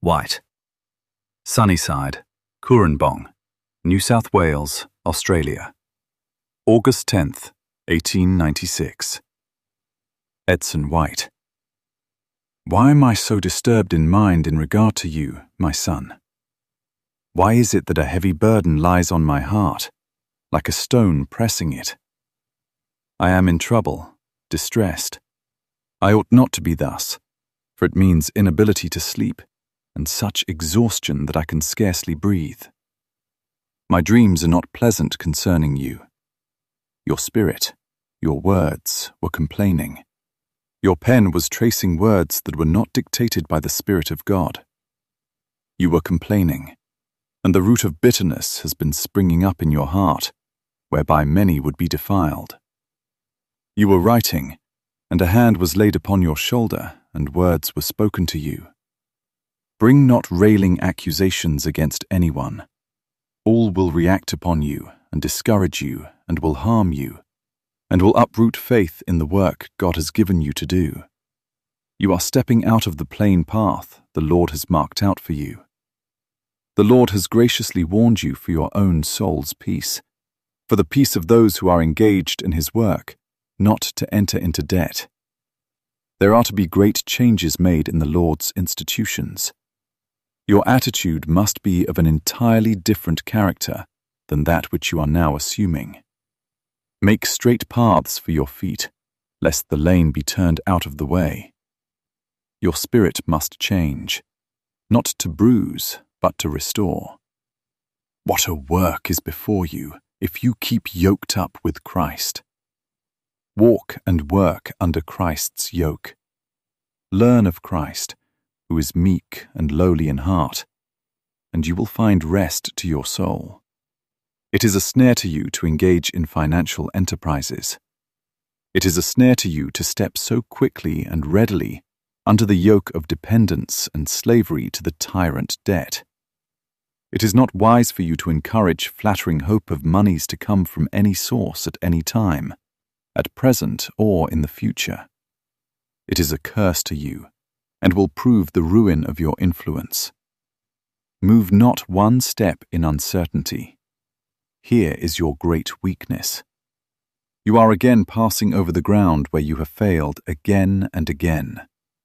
White. Sunnyside, Cooranbong, New South Wales, Australia. August 10th, 1896. Edson White. Why am I so disturbed in mind in regard to you, my son? Why is it that a heavy burden lies on my heart, like a stone pressing it? I am in trouble, distressed. I ought not to be thus, for it means inability to sleep, and such exhaustion that I can scarcely breathe. My dreams are not pleasant concerning you. Your spirit, your words were complaining. Your pen was tracing words that were not dictated by the Spirit of God. You were complaining, and the root of bitterness has been springing up in your heart, whereby many would be defiled. You were writing, and a hand was laid upon your shoulder, and words were spoken to you. Bring not railing accusations against anyone. All will react upon you, and discourage you, and will harm you, and will uproot faith in the work God has given you to do. You are stepping out of the plain path the Lord has marked out for you. The Lord has graciously warned you for your own soul's peace, for the peace of those who are engaged in His work, not to enter into debt. There are to be great changes made in the Lord's institutions. Your attitude must be of an entirely different character than that which you are now assuming. Make straight paths for your feet, lest the lane be turned out of the way. Your spirit must change, not to bruise, but to restore. What a work is before you if you keep yoked up with Christ. Walk and work under Christ's yoke. Learn of Christ, who is meek and lowly in heart, and you will find rest to your soul. It is a snare to you to engage in financial enterprises. It is a snare to you to step so quickly and readily under the yoke of dependence and slavery to the tyrant debt. It is not wise for you to encourage flattering hope of monies to come from any source at any time, at present or in the future. It is a curse to you, and will prove the ruin of your influence. Move not one step in uncertainty. Here is your great weakness. You are again passing over the ground where you have failed again and again.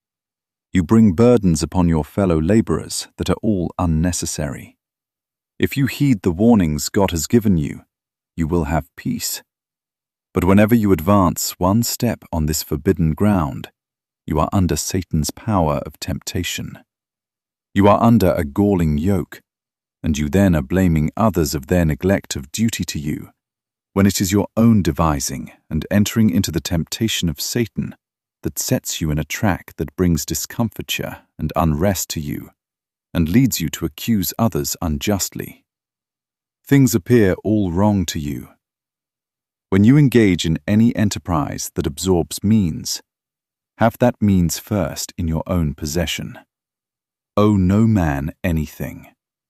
You bring burdens upon your fellow laborers that are all unnecessary. If you heed the warnings God has given you, you will have peace. But whenever you advance one step on this forbidden ground, you are under Satan's power of temptation. You are under a galling yoke, and you then are blaming others of their neglect of duty to you, when it is your own devising and entering into the temptation of Satan that sets you in a track that brings discomfiture and unrest to you, and leads you to accuse others unjustly. Things appear all wrong to you. When you engage in any enterprise that absorbs means, have that means first in your own possession. Owe no man anything.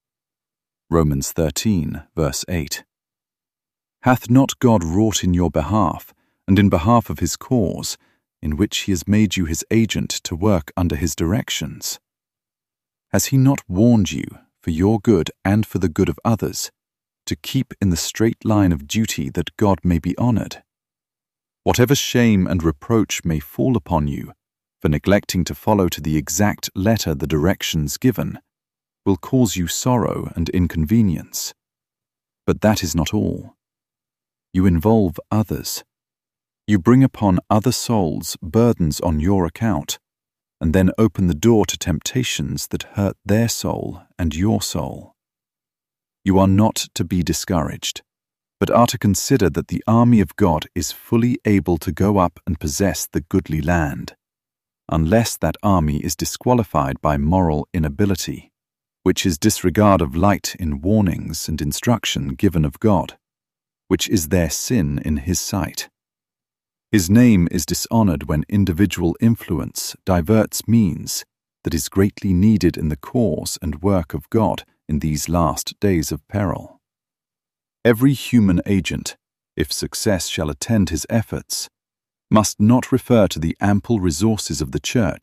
Romans 13, verse 8. Hath not God wrought in your behalf, and in behalf of His cause, in which He has made you His agent to work under His directions? Has He not warned you, for your good and for the good of others, to keep in the straight line of duty that God may be honored? Whatever shame and reproach may fall upon you for neglecting to follow to the exact letter the directions given, will cause you sorrow and inconvenience. But that is not all. You involve others. You bring upon other souls burdens on your account, and then open the door to temptations that hurt their soul and your soul. You are not to be discouraged, but are to consider that the army of God is fully able to go up and possess the goodly land, unless that army is disqualified by moral inability, which is disregard of light in warnings and instruction given of God, which is their sin in His sight. His name is dishonored when individual influence diverts means that is greatly needed in the cause and work of God in these last days of peril. Every human agent, if success shall attend his efforts, must not refer to the ample resources of the Church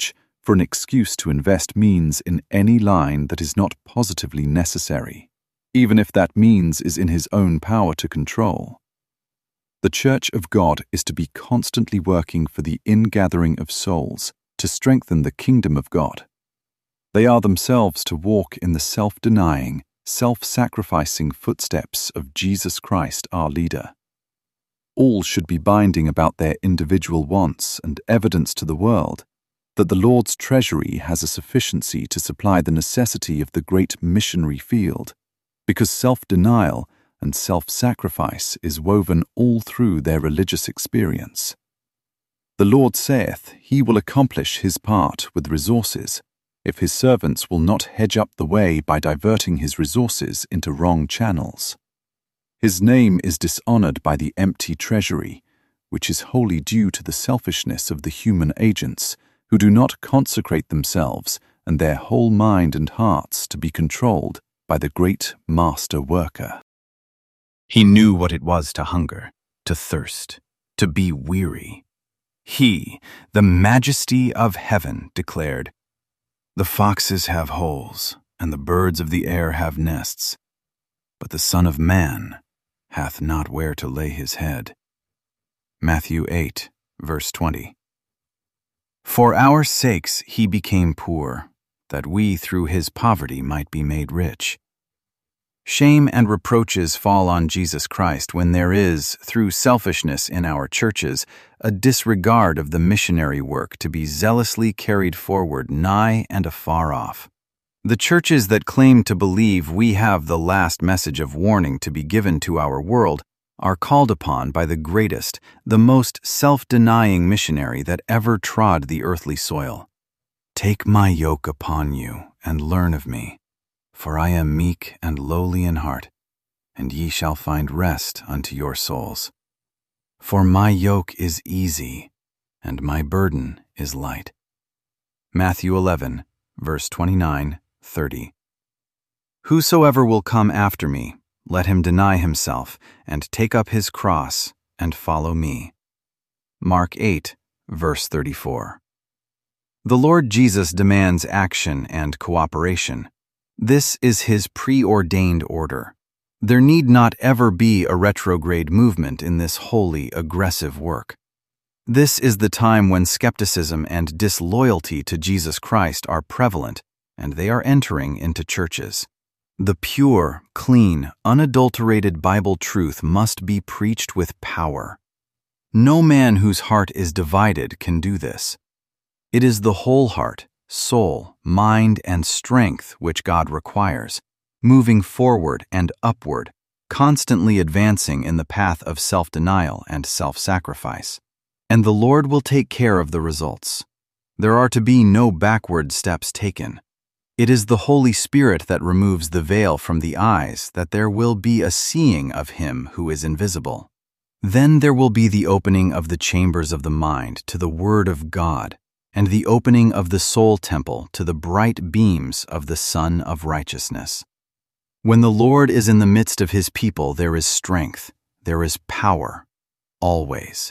for an excuse to invest means in any line that is not positively necessary, even if that means is in his own power to control. The Church of God is to be constantly working for the ingathering of souls to strengthen the kingdom of God. They are themselves to walk in the self-denying, self-sacrificing footsteps of Jesus Christ, our leader. All should be binding about their individual wants and evidence to the world that the Lord's treasury has a sufficiency to supply the necessity of the great missionary field, because self-denial and self-sacrifice is woven all through their religious experience. The Lord saith he will accomplish his part with resources if his servants will not hedge up the way by diverting his resources into wrong channels. His name is dishonored by the empty treasury, which is wholly due to the selfishness of the human agents who do not consecrate themselves and their whole mind and hearts to be controlled by the great master worker. He knew what it was to hunger, to thirst, to be weary. He, the majesty of heaven, declared, "The foxes have holes, and the birds of the air have nests, but the Son of Man hath not where to lay his head." Matthew 8, verse 20. For our sakes he became poor, that we through his poverty might be made rich. Shame and reproaches fall on Jesus Christ when there is, through selfishness in our churches, a disregard of the missionary work to be zealously carried forward nigh and afar off. The churches that claim to believe we have the last message of warning to be given to our world are called upon by the greatest, the most self-denying missionary that ever trod the earthly soil. "Take my yoke upon you, and learn of me, for I am meek and lowly in heart, and ye shall find rest unto your souls. For my yoke is easy, and my burden is light." Matthew 11, verse 29, 30. "Whosoever will come after me, let him deny himself, and take up his cross, and follow me." Mark 8, verse 34. The Lord Jesus demands action and cooperation. This is his preordained order. There need not ever be a retrograde movement in this holy, aggressive work. This is the time when skepticism and disloyalty to Jesus Christ are prevalent, and they are entering into churches. The pure, clean, unadulterated Bible truth must be preached with power. No man whose heart is divided can do this. It is the whole heart, soul, mind, and strength which God requires, moving forward and upward, constantly advancing in the path of self-denial and self-sacrifice. And the Lord will take care of the results. There are to be no backward steps taken. It is the Holy Spirit that removes the veil from the eyes, that there will be a seeing of him who is invisible. Then there will be the opening of the chambers of the mind to the Word of God, and the opening of the soul temple to the bright beams of the Sun of Righteousness. When the Lord is in the midst of his people, there is strength, there is power, always.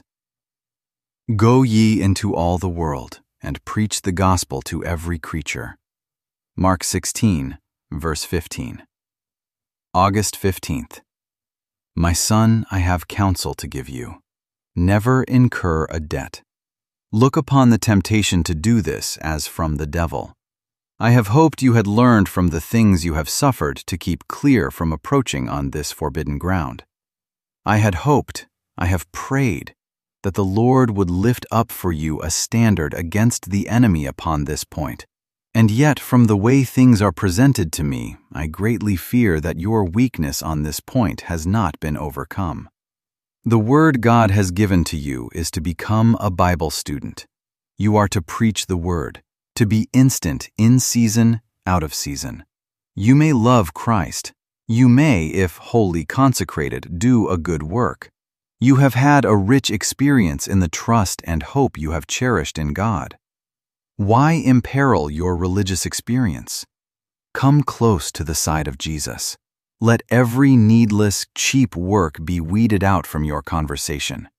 "Go ye into all the world, and preach the gospel to every creature." Mark 16, verse 15. August 15th. My son, I have counsel to give you. Never incur a debt. Look upon the temptation to do this as from the devil. I have hoped you had learned from the things you have suffered to keep clear from approaching on this forbidden ground. I had hoped, I have prayed, that the Lord would lift up for you a standard against the enemy upon this point. And yet, from the way things are presented to me, I greatly fear that your weakness on this point has not been overcome. The word God has given to you is to become a Bible student. You are to preach the word, to be instant in season, out of season. You may love Christ. You may, if wholly consecrated, do a good work. You have had a rich experience in the trust and hope you have cherished in God. Why imperil your religious experience? Come close to the side of Jesus. Let every needless, cheap work be weeded out from your conversation.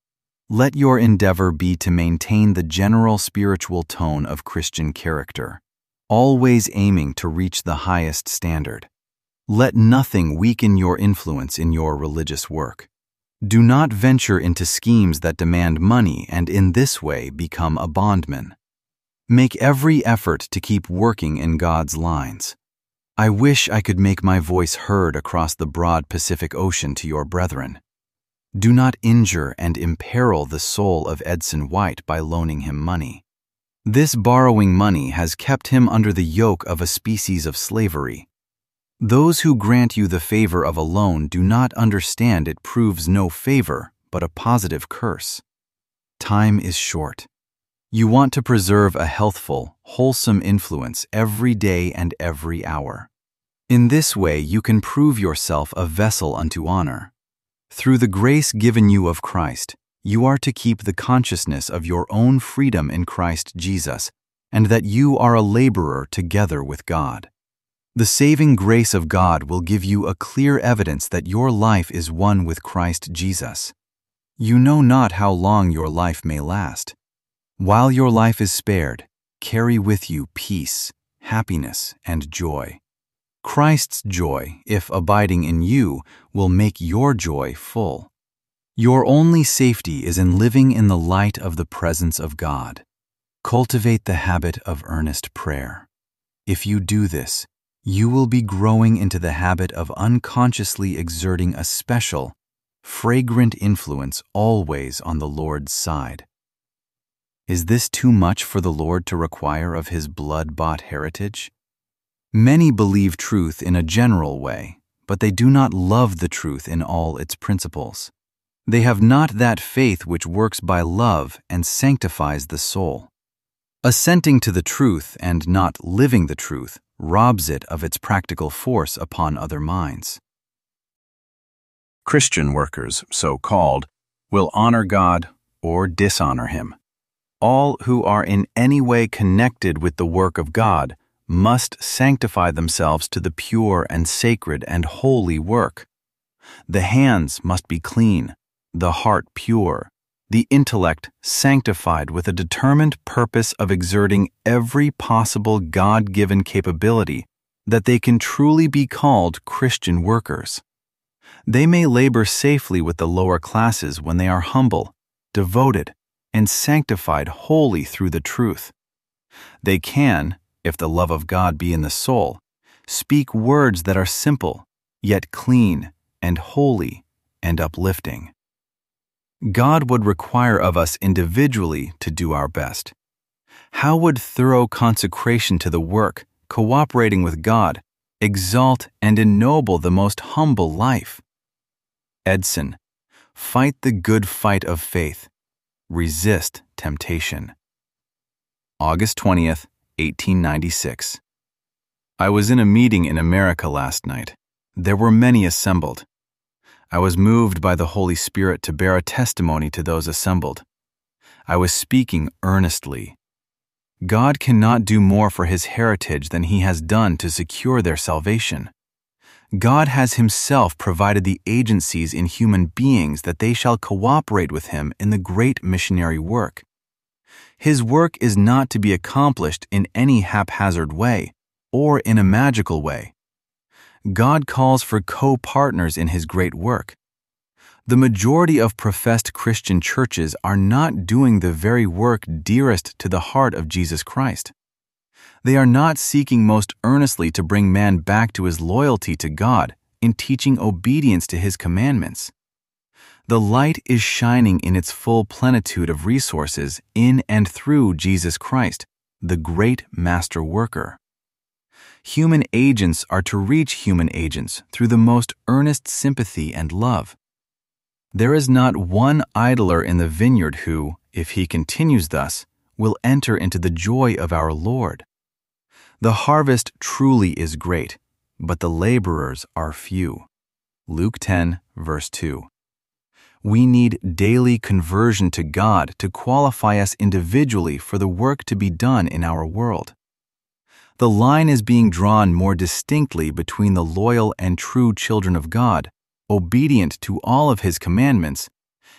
Let your endeavor be to maintain the general spiritual tone of Christian character, always aiming to reach the highest standard. Let nothing weaken your influence in your religious work. Do not venture into schemes that demand money and in this way become a bondman. Make every effort to keep working in God's lines. I wish I could make my voice heard across the broad Pacific Ocean to your brethren. Do not injure and imperil the soul of Edson White by loaning him money. This borrowing money has kept him under the yoke of a species of slavery. Those who grant you the favor of a loan do not understand it proves no favor, but a positive curse. Time is short. You want to preserve a healthful, wholesome influence every day and every hour. In this way you can prove yourself a vessel unto honor. Through the grace given you of Christ, you are to keep the consciousness of your own freedom in Christ Jesus, and that you are a laborer together with God. The saving grace of God will give you a clear evidence that your life is one with Christ Jesus. You know not how long your life may last. While your life is spared, carry with you peace, happiness, and joy. Christ's joy, if abiding in you, will make your joy full. Your only safety is in living in the light of the presence of God. Cultivate the habit of earnest prayer. If you do this, you will be growing into the habit of unconsciously exerting a special, fragrant influence always on the Lord's side. Is this too much for the Lord to require of His blood-bought heritage? Many believe truth in a general way, but they do not love the truth in all its principles. They have not that faith which works by love and sanctifies the soul. Assenting to the truth and not living the truth robs it of its practical force upon other minds. Christian workers, so called, will honor God or dishonor Him. All who are in any way connected with the work of God must sanctify themselves to the pure and sacred and holy work. The hands must be clean, the heart pure, the intellect sanctified with a determined purpose of exerting every possible God-given capability that they can truly be called Christian workers. They may labor safely with the lower classes when they are humble, devoted, and sanctified wholly through the truth. They can, if the love of God be in the soul, speak words that are simple, yet clean and holy and uplifting. God would require of us individually to do our best. How would thorough consecration to the work, cooperating with God, exalt and ennoble the most humble life? Edson, fight the good fight of faith. Resist temptation. August 20th, 1896. I was in a meeting in America last night. There were many assembled. I was moved by the Holy Spirit to bear a testimony to those assembled. I was speaking earnestly. God cannot do more for His heritage than He has done to secure their salvation. God has Himself provided the agencies in human beings that they shall cooperate with Him in the great missionary work. His work is not to be accomplished in any haphazard way or in a magical way. God calls for co-partners in His great work. The majority of professed Christian churches are not doing the very work dearest to the heart of Jesus Christ. They are not seeking most earnestly to bring man back to his loyalty to God in teaching obedience to His commandments. The light is shining in its full plenitude of resources in and through Jesus Christ, the great master worker. Human agents are to reach human agents through the most earnest sympathy and love. There is not one idler in the vineyard who, if he continues thus, will enter into the joy of our Lord. The harvest truly is great, but the laborers are few. Luke 10, verse 2. We need daily conversion to God to qualify us individually for the work to be done in our world. The line is being drawn more distinctly between the loyal and true children of God, obedient to all of His commandments,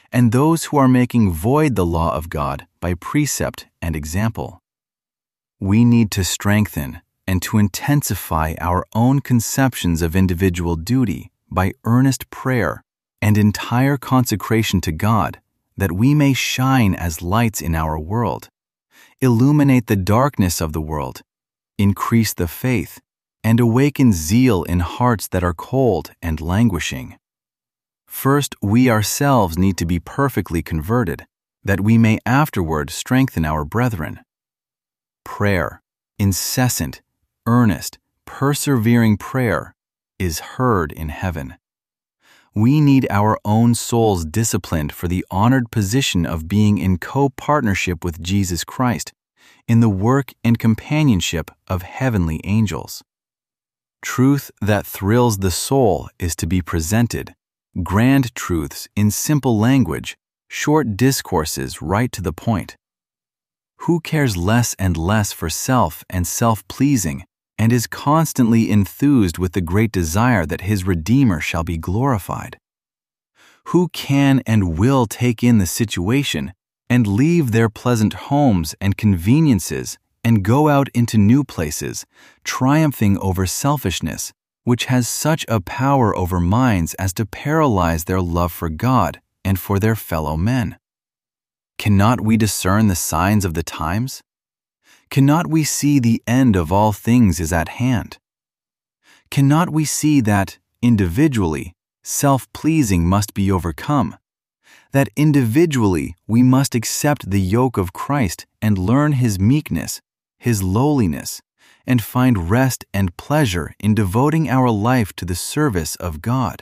and those who are making void the law of God by precept and example. We need to strengthen and to intensify our own conceptions of individual duty by earnest prayer and entire consecration to God, that we may shine as lights in our world, illuminate the darkness of the world, increase the faith, and awaken zeal in hearts that are cold and languishing. First, we ourselves need to be perfectly converted, that we may afterward strengthen our brethren. Prayer, incessant, earnest, persevering prayer, is heard in heaven. We need our own souls disciplined for the honored position of being in co-partnership with Jesus Christ in the work and companionship of heavenly angels. Truth that thrills the soul is to be presented, grand truths in simple language, short discourses right to the point. Who cares less and less for self and self-pleasing, and is constantly enthused with the great desire that his Redeemer shall be glorified? Who can and will take in the situation and leave their pleasant homes and conveniences and go out into new places, triumphing over selfishness, which has such a power over minds as to paralyze their love for God and for their fellow men? Cannot we discern the signs of the times? Cannot we see the end of all things is at hand? Cannot we see that, individually, self-pleasing must be overcome, that individually we must accept the yoke of Christ and learn his meekness, his lowliness, and find rest and pleasure in devoting our life to the service of God?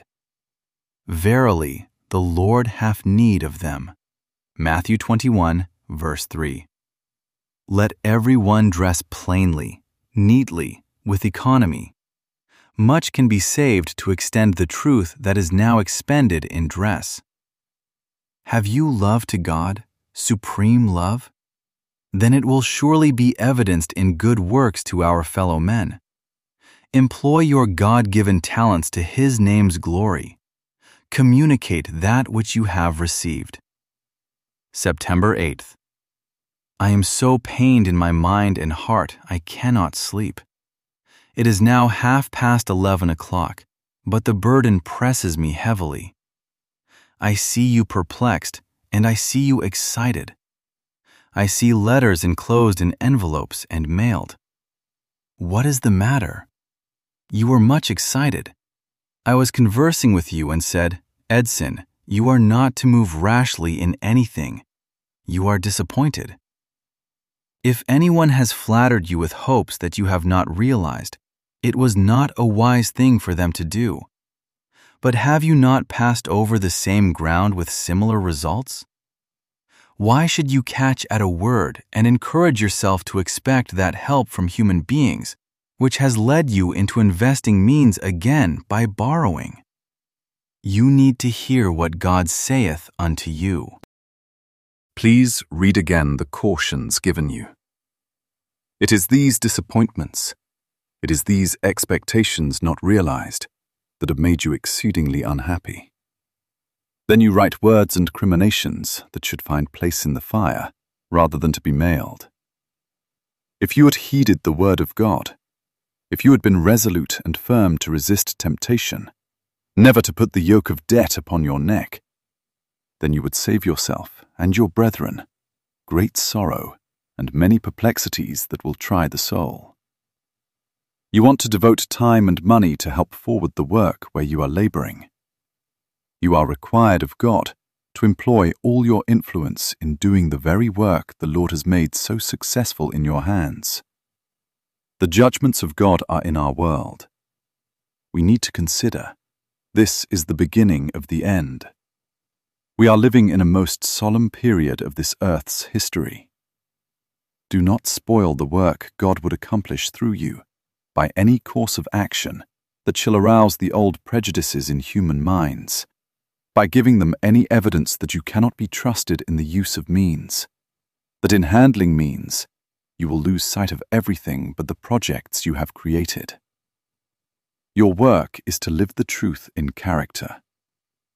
Verily, the Lord hath need of them. Matthew 21, verse 3. Let every one dress plainly, neatly, with economy. Much can be saved to extend the truth that is now expended in dress. Have you love to God, supreme love? Then it will surely be evidenced in good works to our fellow men. Employ your God-given talents to his name's glory. Communicate that which you have received. September 8th. I am so pained in my mind and heart I cannot sleep. It is now 11:30 o'clock, but the burden presses me heavily. I see you perplexed, and I see you excited. I see letters enclosed in envelopes and mailed. What is the matter? You were much excited. I was conversing with you and said, Edson, you are not to move rashly in anything. You are disappointed. If anyone has flattered you with hopes that you have not realized, it was not a wise thing for them to do. But have you not passed over the same ground with similar results? Why should you catch at a word and encourage yourself to expect that help from human beings, which has led you into investing means again by borrowing? You need to hear what God saith unto you. Please read again the cautions given you. It is these disappointments, it is these expectations not realized, that have made you exceedingly unhappy. Then you write words and criminations that should find place in the fire, rather than to be mailed. If you had heeded the word of God, if you had been resolute and firm to resist temptation, never to put the yoke of debt upon your neck, then you would save yourself and your brethren great sorrow and many perplexities that will try the soul. You want to devote time and money to help forward the work where you are laboring. You are required of God to employ all your influence in doing the very work the Lord has made so successful in your hands. The judgments of God are in our world. We need to consider, this is the beginning of the end. We are living in a most solemn period of this earth's history. Do not spoil the work God would accomplish through you by any course of action that shall arouse the old prejudices in human minds, by giving them any evidence that you cannot be trusted in the use of means, that in handling means you will lose sight of everything but the projects you have created. Your work is to live the truth in character.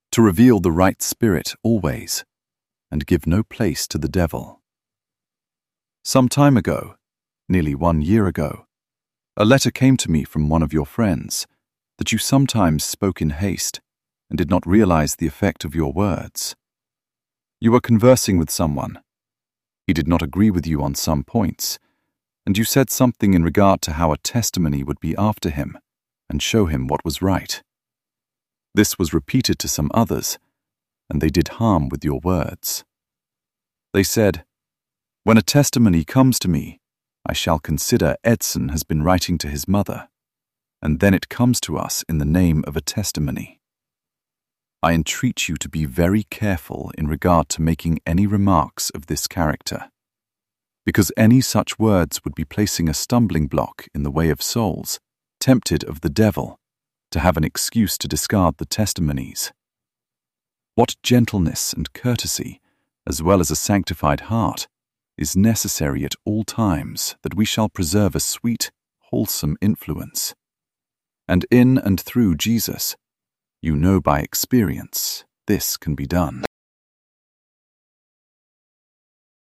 to reveal the right spirit always, and give no place to the devil. Some time ago, nearly 1 year ago, a letter came to me from one of your friends that you sometimes spoke in haste and did not realize the effect of your words. You were conversing with someone. He did not agree with you on some points, and you said something in regard to how a testimony would be after him and show him what was right. This was repeated to some others, and they did harm with your words. They said, "When a testimony comes to me, I shall consider Edson has been writing to his mother, and then it comes to us in the name of a testimony." I entreat you to be very careful in regard to making any remarks of this character, because any such words would be placing a stumbling block in the way of souls, tempted of the devil, to have an excuse to discard the testimonies. What gentleness and courtesy, as well as a sanctified heart, is necessary at all times that we shall preserve a sweet, wholesome influence. And in and through Jesus, you know by experience, this can be done.